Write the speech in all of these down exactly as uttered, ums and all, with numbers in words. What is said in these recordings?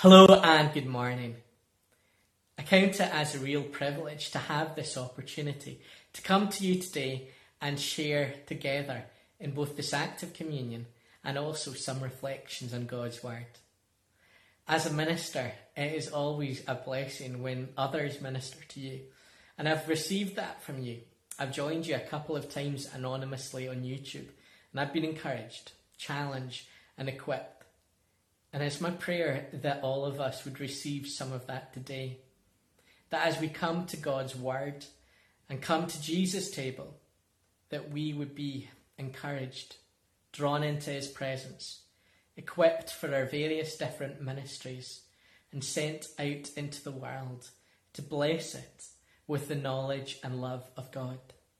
Hello and good morning. I count it as a real privilege to have this opportunity to come to you today and share together in both this act of communion and also some reflections on God's Word. As a minister, it is always a blessing when others minister to you, and I've received that from you. I've joined you a couple of times anonymously on YouTube, and I've been encouraged, challenged and equipped. And it's my prayer that all of us would receive some of that today. That as we come to God's Word and come to Jesus' table, that we would be encouraged, drawn into His presence, equipped for our various different ministries, and sent out into the world to bless it with the knowledge and love of God.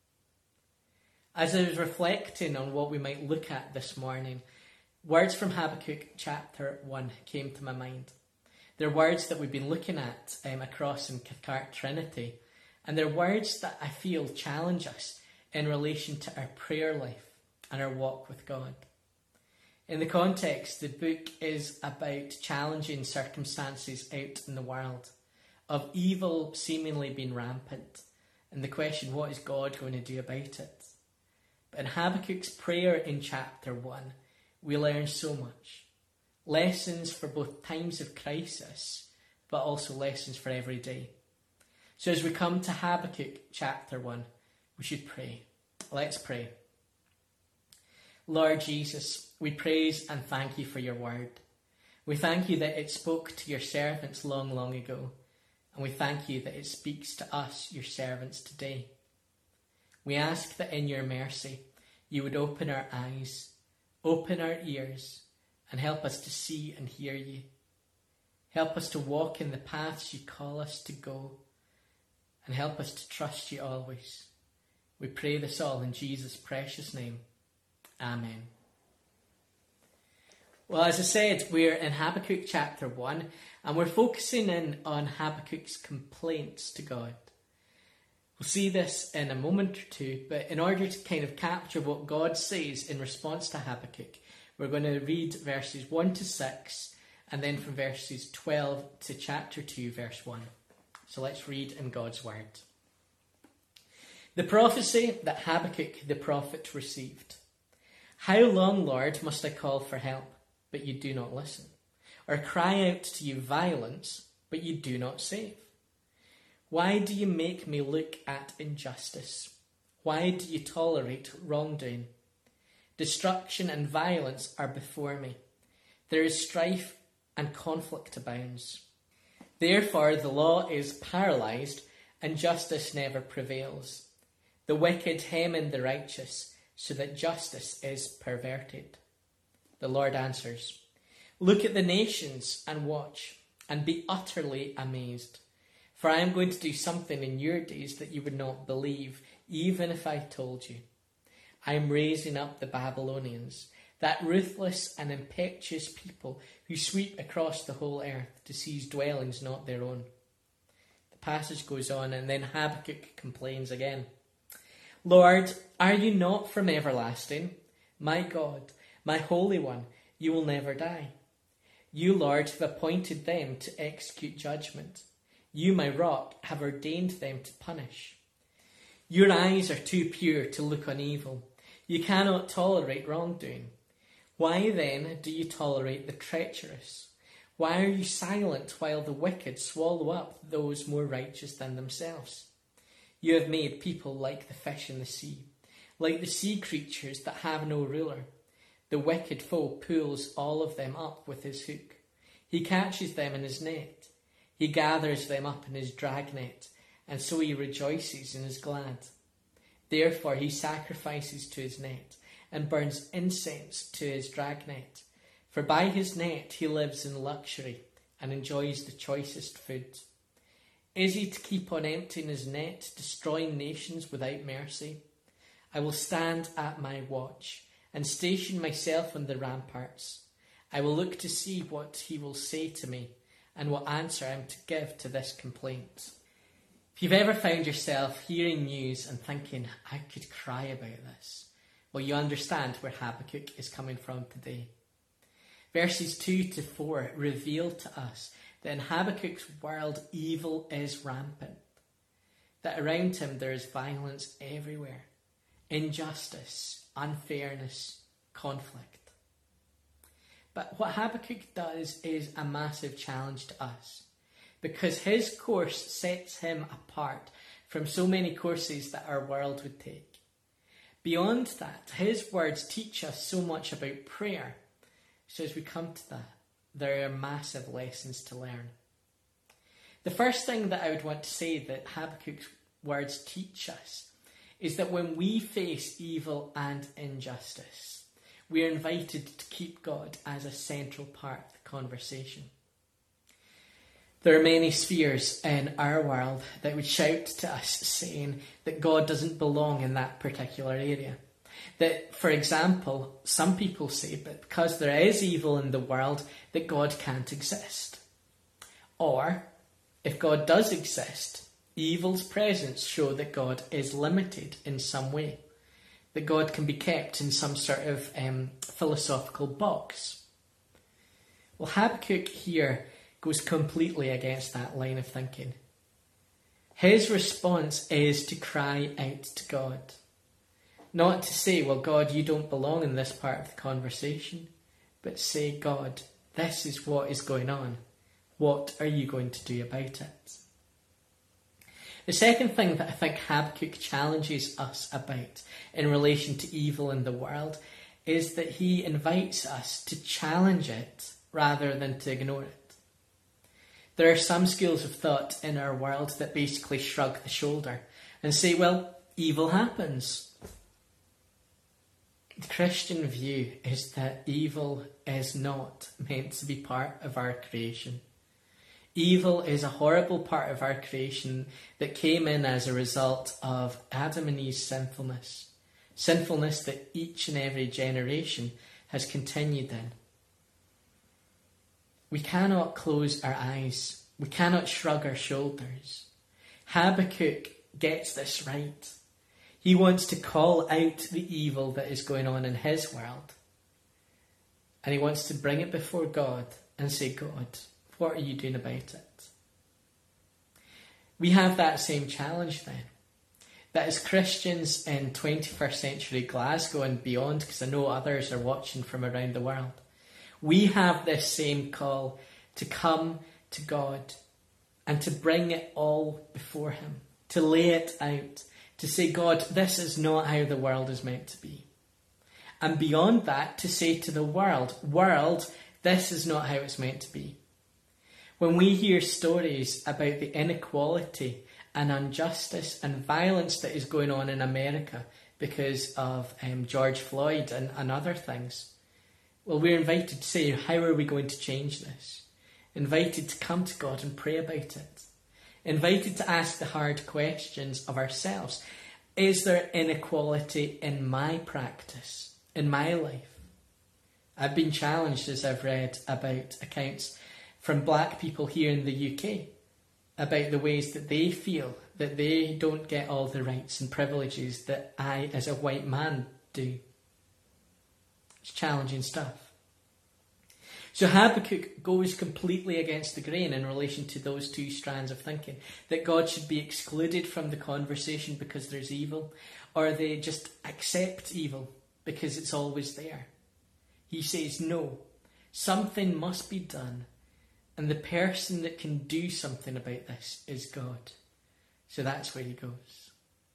As I was reflecting on what we might look at this morning, words from Habakkuk chapter one came to my mind. They're words that we've been looking at um, across in Cathcart Trinity, and they're words that I feel challenge us in relation to our prayer life and our walk with God. In the context, the book is about challenging circumstances out in the world, of evil seemingly being rampant, and the question, what is God going to do about it? But in Habakkuk's prayer in chapter one, we learn so much. Lessons for both times of crisis, but also lessons for every day. So as we come to Habakkuk chapter one, we should pray. Let's pray. Lord Jesus, we praise and thank you for your word. We thank you that it spoke to your servants long, long ago. And we thank you that it speaks to us, your servants, today. We ask that in your mercy, you would open our eyes, open our ears, and help us to see and hear you. Help us to walk in the paths you call us to go, and help us to trust you always. We pray this all in Jesus' precious name. Amen. Well, as I said, we're in Habakkuk chapter one, and we're focusing in on Habakkuk's complaints to God. We'll see this in a moment or two, but in order to kind of capture what God says in response to Habakkuk, we're going to read verses one to six, and then from verses twelve to chapter two, verse one. So let's read in God's Word. The prophecy that Habakkuk the prophet received. How long, Lord, must I call for help, but you do not listen? Or cry out to you violence, but you do not save? Why do you make me look at injustice? Why do you tolerate wrongdoing? Destruction and violence are before me. There is strife and conflict abounds. Therefore the law is paralysed and justice never prevails. The wicked hem in the righteous so that justice is perverted. The Lord answers, look at the nations and watch and be utterly amazed. For I am going to do something in your days that you would not believe, even if I told you. I am raising up the Babylonians, that ruthless and impetuous people who sweep across the whole earth to seize dwellings not their own. The passage goes on, and then Habakkuk complains again. Lord, are you not from everlasting? My God, my Holy One, you will never die. You, Lord, have appointed them to execute judgment. You, my rock, have ordained them to punish. Your eyes are too pure to look on evil. You cannot tolerate wrongdoing. Why then do you tolerate the treacherous? Why are you silent while the wicked swallow up those more righteous than themselves? You have made people like the fish in the sea, like the sea creatures that have no ruler. The wicked foe pulls all of them up with his hook. He catches them in his net. He gathers them up in his dragnet, and so he rejoices and is glad. Therefore he sacrifices to his net, and burns incense to his dragnet. For by his net he lives in luxury, and enjoys the choicest food. Is he to keep on emptying his net, destroying nations without mercy? I will stand at my watch, and station myself on the ramparts. I will look to see what he will say to me, and what answer I am to give to this complaint. If you've ever found yourself hearing news and thinking, I could cry about this, well, you understand where Habakkuk is coming from today. Verses two to four reveal to us that in Habakkuk's world, evil is rampant. That around him there is violence everywhere. Injustice, unfairness, conflict. But what Habakkuk does is a massive challenge to us, because his course sets him apart from so many courses that our world would take. Beyond that, his words teach us so much about prayer. So as we come to that, there are massive lessons to learn. The first thing that I would want to say that Habakkuk's words teach us is that when we face evil and injustice, we are invited to keep God as a central part of the conversation. There are many spheres in our world that would shout to us saying that God doesn't belong in that particular area. That, for example, some people say, but because there is evil in the world, that God can't exist. Or, if God does exist, evil's presence show that God is limited in some way. That God can be kept in some sort of um, philosophical box. Well, Habakkuk here goes completely against that line of thinking. His response is to cry out to God. Not to say, well, God, you don't belong in this part of the conversation, but say, God, this is what is going on. What are you going to do about it? The second thing that I think Habakkuk challenges us about in relation to evil in the world is that he invites us to challenge it rather than to ignore it. There are some schools of thought in our world that basically shrug the shoulder and say, well, evil happens. The Christian view is that evil is not meant to be part of our creation. Evil is a horrible part of our creation that came in as a result of Adam and Eve's sinfulness. Sinfulness that each and every generation has continued in. We cannot close our eyes. We cannot shrug our shoulders. Habakkuk gets this right. He wants to call out the evil that is going on in his world. And he wants to bring it before God and say, God, what are you doing about it? We have that same challenge then. That as Christians in twenty-first century Glasgow and beyond, because I know others are watching from around the world, we have this same call to come to God and to bring it all before him, to lay it out, to say, God, this is not how the world is meant to be. And beyond that, to say to the world, world, this is not how it's meant to be. When we hear stories about the inequality and injustice and violence that is going on in America because of um, George Floyd and, and other things, well, we're invited to say, how are we going to change this? Invited to come to God and pray about it. Invited to ask the hard questions of ourselves. Is there inequality in my practice, in my life? I've been challenged as I've read about accounts from black people here in the U K about the ways that they feel that they don't get all the rights and privileges that I, as a white man, do. It's challenging stuff. So Habakkuk goes completely against the grain in relation to those two strands of thinking. That God should be excluded from the conversation because there's evil, or they just accept evil because it's always there. He says, no, something must be done, and the person that can do something about this is God. So that's where he goes.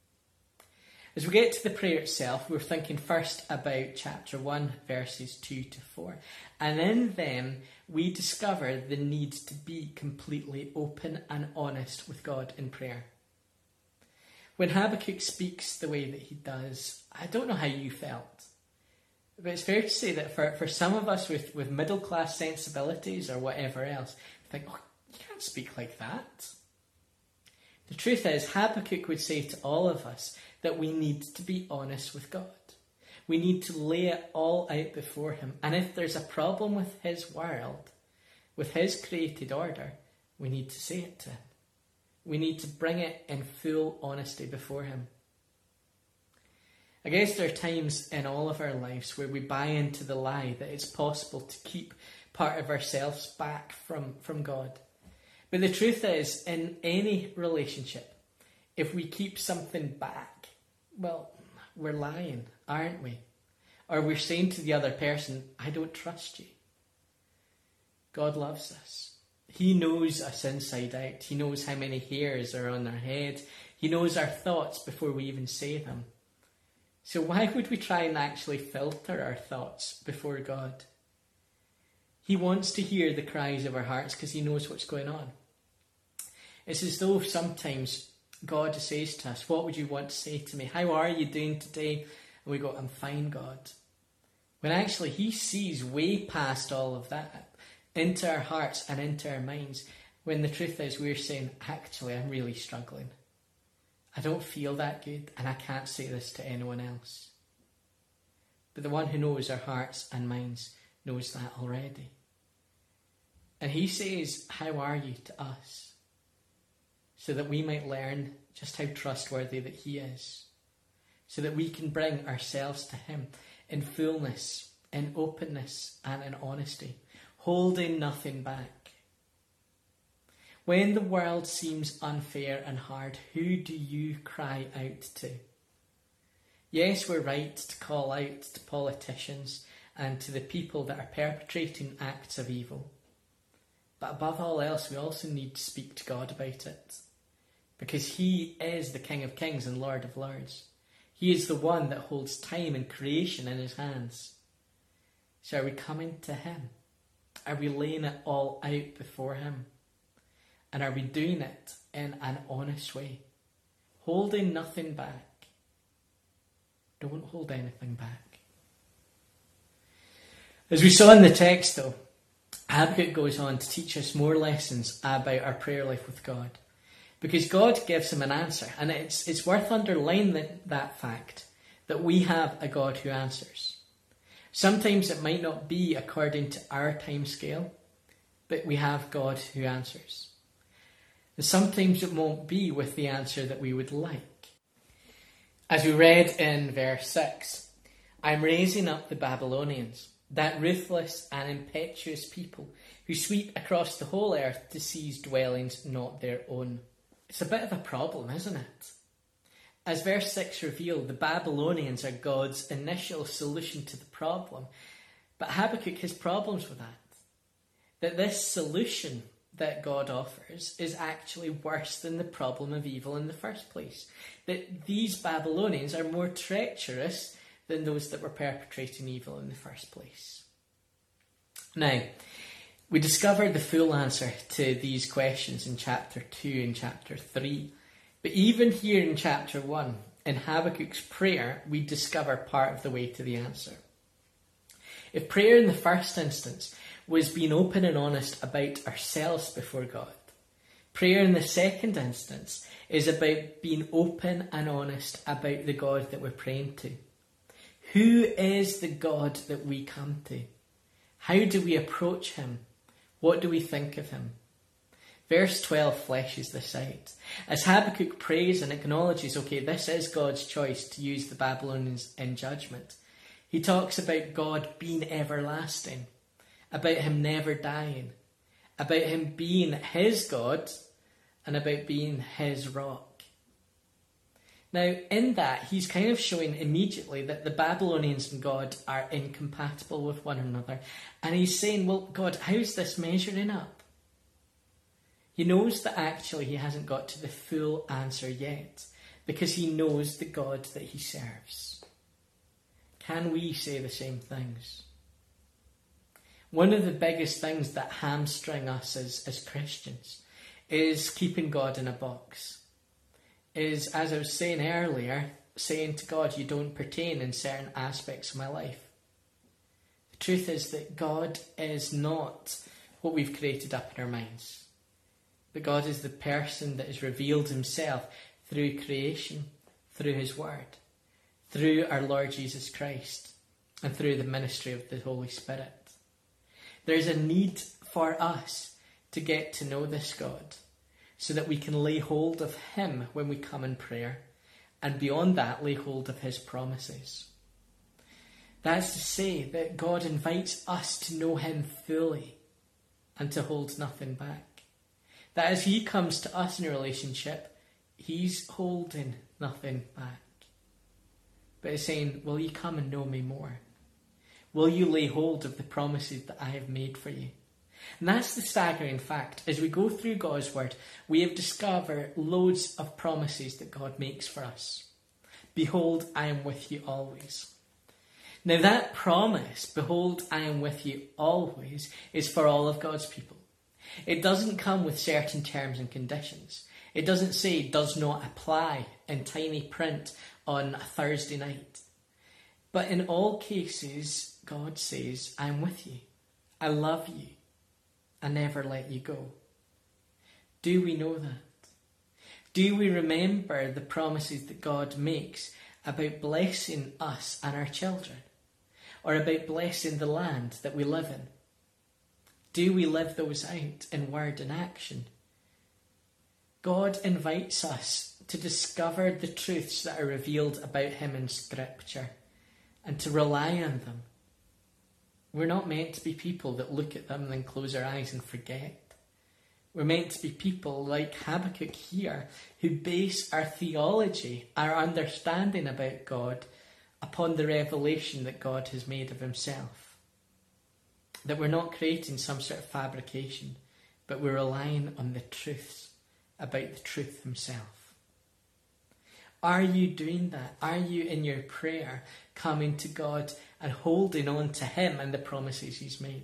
As we get to the prayer itself, we're thinking first about chapter one, verses two to four. And in them, we discover the need to be completely open and honest with God in prayer. When Habakkuk speaks the way that he does, I don't know how you felt, but it's fair to say that for, for some of us with, with middle-class sensibilities or whatever else, we think, oh, you can't speak like that. The truth is, Habakkuk would say to all of us that we need to be honest with God. We need to lay it all out before him. And if there's a problem with his world, with his created order, we need to say it to him. We need to bring it in full honesty before him. I guess there are times in all of our lives where we buy into the lie that it's possible to keep part of ourselves back from, from God. But the truth is, in any relationship, if we keep something back, well, we're lying, aren't we? Or we're saying to the other person, I don't trust you. God loves us. He knows us inside out. He knows how many hairs are on our head. He knows our thoughts before we even say them. So why would we try and actually filter our thoughts before God? He wants to hear the cries of our hearts because he knows what's going on. It's as though sometimes God says to us, what would you want to say to me? How are you doing today? And we go, I'm fine, God. When actually he sees way past all of that into our hearts and into our minds, when the truth is we're saying, actually, I'm really struggling. I don't feel that good, and I can't say this to anyone else. But the one who knows our hearts and minds knows that already. And he says, how are you to us? So that we might learn just how trustworthy that he is. So that we can bring ourselves to him in fullness, in openness, and in honesty, holding nothing back. When the world seems unfair and hard, who do you cry out to? Yes, we're right to call out to politicians and to the people that are perpetrating acts of evil. But above all else, we also need to speak to God about it. Because he is the King of Kings and Lord of Lords. He is the one that holds time and creation in his hands. So are we coming to him? Are we laying it all out before him? And are we doing it in an honest way? Holding nothing back. Don't hold anything back. As we saw in the text though, Habakkuk goes on to teach us more lessons about our prayer life with God. Because God gives him an answer. And it's, it's worth underlining that, that fact, that we have a God who answers. Sometimes it might not be according to our time scale, but we have God who answers. And sometimes it won't be with the answer that we would like. As we read in verse six, I'm raising up the Babylonians, that ruthless and impetuous people who sweep across the whole earth to seize dwellings not their own. It's a bit of a problem, isn't it? As verse six revealed, the Babylonians are God's initial solution to the problem. But Habakkuk has problems with that. That this solution that God offers is actually worse than the problem of evil in the first place. That these Babylonians are more treacherous than those that were perpetrating evil in the first place. Now, we discovered the full answer to these questions in chapter two and chapter three. But even here in chapter one, in Habakkuk's prayer, we discover part of the way to the answer. If prayer in the first instance was being open and honest about ourselves before God, prayer in the second instance is about being open and honest about the God that we're praying to. Who is the God that we come to? How do we approach him? What do we think of him? Verse twelve fleshes this out. As Habakkuk prays and acknowledges, okay, this is God's choice to use the Babylonians in judgment, he talks about God being everlasting, about him never dying, about him being his God, and about being his rock. Now, in that, he's kind of showing immediately that the Babylonians and God are incompatible with one another. And he's saying, well, God, how's this measuring up? He knows that actually he hasn't got to the full answer yet, because he knows the God that he serves. Can we say the same things? One of the biggest things that hamstring us as, as Christians is keeping God in a box. Is, as I was saying earlier, saying to God, you don't pertain in certain aspects of my life. The truth is that God is not what we've created up in our minds. But God is the person that has revealed himself through creation, through his word, through our Lord Jesus Christ, and through the ministry of the Holy Spirit. There's a need for us to get to know this God, so that we can lay hold of him when we come in prayer, and beyond that lay hold of his promises. That's to say that God invites us to know him fully and to hold nothing back. That as he comes to us in a relationship, he's holding nothing back. But he's saying, will you come and know me more? Will you lay hold of the promises that I have made for you? And that's the staggering fact. As we go through God's word, we have discovered loads of promises that God makes for us. Behold, I am with you always. Now that promise, behold, I am with you always, is for all of God's people. It doesn't come with certain terms and conditions. It doesn't say does not apply in tiny print on a Thursday night. But in all cases, God says, I'm with you. I love you. I never let you go. Do we know that? Do we remember the promises that God makes about blessing us and our children? Or about blessing the land that we live in? Do we live those out in word and action? God invites us to discover the truths that are revealed about him in Scripture and to rely on them. We're not meant to be people that look at them and then close our eyes and forget. We're meant to be people like Habakkuk here who base our theology, our understanding about God, upon the revelation that God has made of himself. That we're not creating some sort of fabrication, but we're relying on the truths about the truth himself. Are you doing that? Are you in your prayer coming to God and holding on to him and the promises he's made?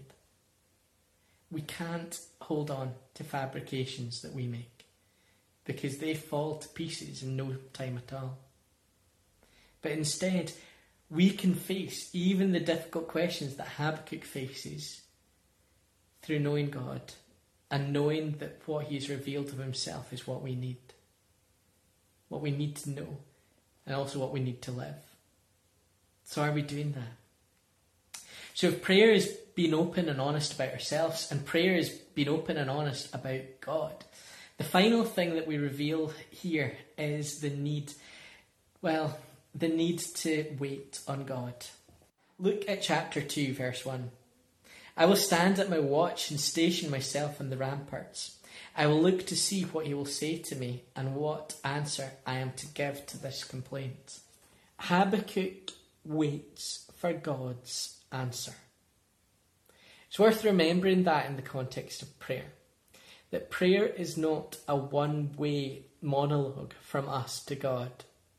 We can't hold on to fabrications that we make because they fall to pieces in no time at all. But instead, we can face even the difficult questions that Habakkuk faces through knowing God and knowing that what he's revealed of himself is what we need. What we need to know and also what we need to live. So are we doing that? So if prayer is being open and honest about ourselves and prayer is being open and honest about God, the final thing that we reveal here is the need, well, the need to wait on God. Look at chapter two, verse one. I will stand at my watch and station myself on the ramparts. I will look to see what he will say to me and what answer I am to give to this complaint. Habakkuk waits for God's answer. It's worth remembering that in the context of prayer. That prayer is not a one-way monologue from us to God.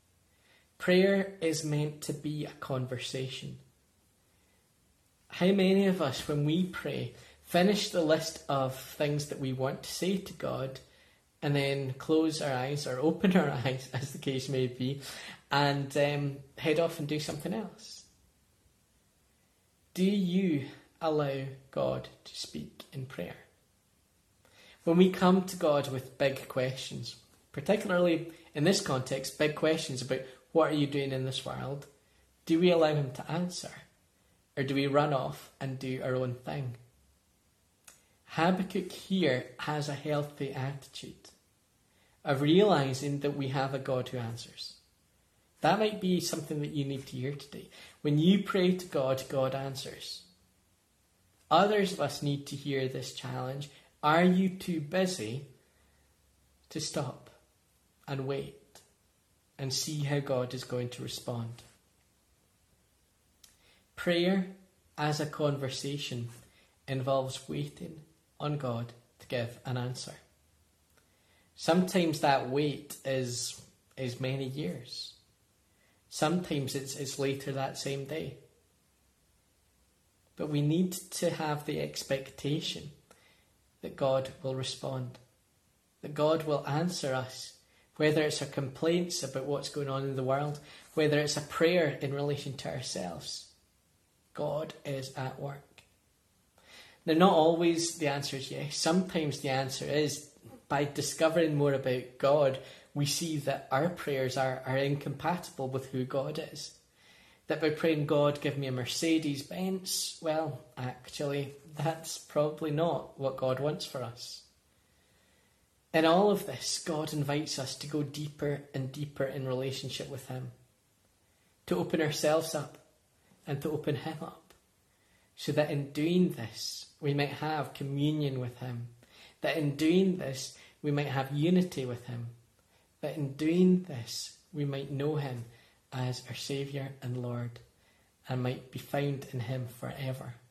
Prayer is meant to be a conversation. How many of us, when we pray, finish the list of things that we want to say to God and then close our eyes or open our eyes, as the case may be, and um, head off and do something else? Do you allow God to speak in prayer? When we come to God with big questions, particularly in this context, big questions about what are you doing in this world, do we allow him to answer? Or do we run off and do our own thing? Habakkuk here has a healthy attitude of realising that we have a God who answers. That might be something that you need to hear today. When you pray to God, God answers. Others of us need to hear this challenge. Are you too busy to stop and wait and see how God is going to respond? Prayer as a conversation involves waiting on God to give an answer. Sometimes that wait is is many years. Sometimes it's, it's later that same day. But we need to have the expectation that God will respond, that God will answer us, whether it's our complaints about what's going on in the world, whether it's a prayer in relation to ourselves. God is at work. Now, not always the answer is yes. Sometimes the answer is, by discovering more about God, we see that our prayers are, are incompatible with who God is. That by praying, God, give me a Mercedes Benz, well, actually, that's probably not what God wants for us. In all of this, God invites us to go deeper and deeper in relationship with him, to open ourselves up and to open him up, so that in doing this, we might have communion with him, that in doing this, we might have unity with him, that in doing this, we might know him as our Saviour and Lord, and might be found in him forever.